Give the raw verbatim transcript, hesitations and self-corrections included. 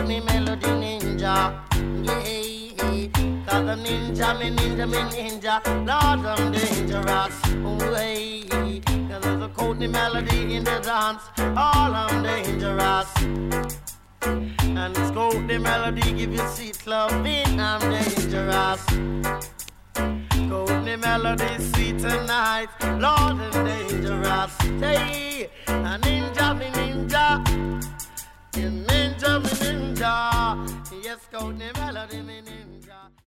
me melody ninja. Yeah, cause the ninja, me ninja, me ninja, Lord, I'm dangerous. Way, cause there's a Courtney melody in the dance, all I'm dangerous. And it's Courtney melody, give you sweet loving, I'm dangerous. Courtney melody, sweet tonight, Lord, I'm dangerous. Hey, a ninja, me ninja, you ninja, me ninja. Yes, Courtney melody.